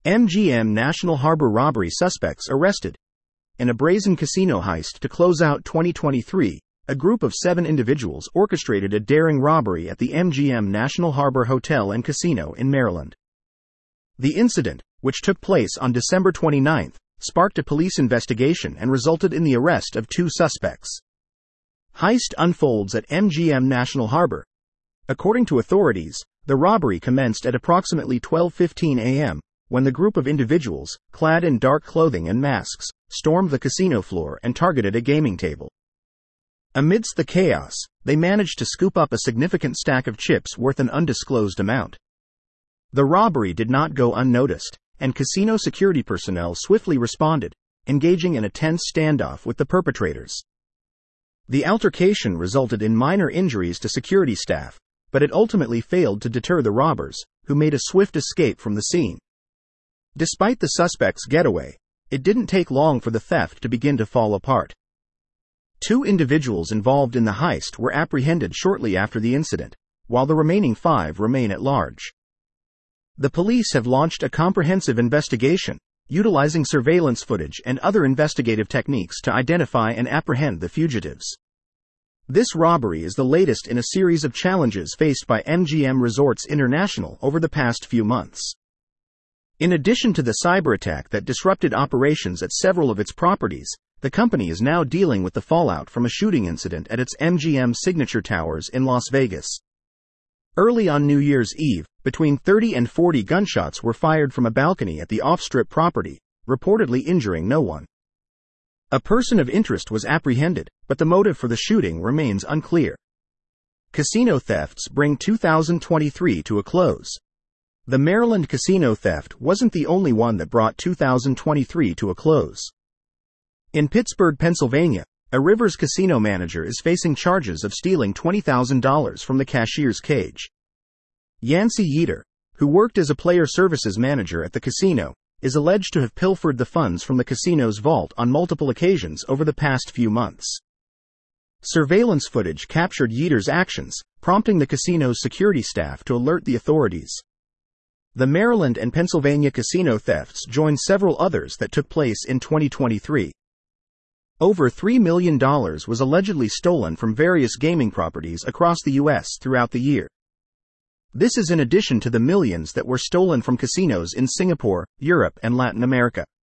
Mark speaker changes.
Speaker 1: MGM National Harbor robbery suspects arrested. In a brazen casino heist to close out 2023, a group of 7 individuals orchestrated a daring robbery at the MGM National Harbor Hotel and Casino in Maryland. The incident, which took place on December 29, sparked a police investigation and resulted in the arrest of 2 suspects. Heist unfolds at MGM National Harbor. According to authorities, the robbery commenced at approximately 12:15 a.m., when the group of individuals, clad in dark clothing and masks, stormed the casino floor and targeted a gaming table. Amidst the chaos, they managed to scoop up a significant stack of chips worth an undisclosed amount. The robbery did not go unnoticed, and casino security personnel swiftly responded, engaging in a tense standoff with the perpetrators. The altercation resulted in minor injuries to security staff, but it ultimately failed to deter the robbers, who made a swift escape from the scene. Despite the suspects' getaway, it didn't take long for the theft to begin to fall apart. 2 individuals involved in the heist were apprehended shortly after the incident, while the remaining 5 remain at large. The police have launched a comprehensive investigation, utilizing surveillance footage and other investigative techniques to identify and apprehend the fugitives. This robbery is the latest in a series of challenges faced by MGM Resorts International over the past few months. In addition to the cyber attack that disrupted operations at several of its properties, the company is now dealing with the fallout from a shooting incident at its MGM Signature Towers in Las Vegas. Early on New Year's Eve, between 30 and 40 gunshots were fired from a balcony at the off-strip property, reportedly injuring no one. A person of interest was apprehended, but the motive for the shooting remains unclear. Casino thefts bring 2023 to a close. The Maryland casino theft wasn't the only one that brought 2023 to a close. In Pittsburgh, Pennsylvania, a Rivers casino manager is facing charges of stealing $20,000 from the cashier's cage. Yancey Yeater, who worked as a player services manager at the casino, is alleged to have pilfered the funds from the casino's vault on multiple occasions over the past few months. Surveillance footage captured Yeater's actions, prompting the casino's security staff to alert the authorities. The Maryland and Pennsylvania casino thefts join several others that took place in 2023. Over $3 million was allegedly stolen from various gaming properties across the U.S. throughout the year. This is in addition to the millions that were stolen from casinos in Singapore, Europe, and Latin America.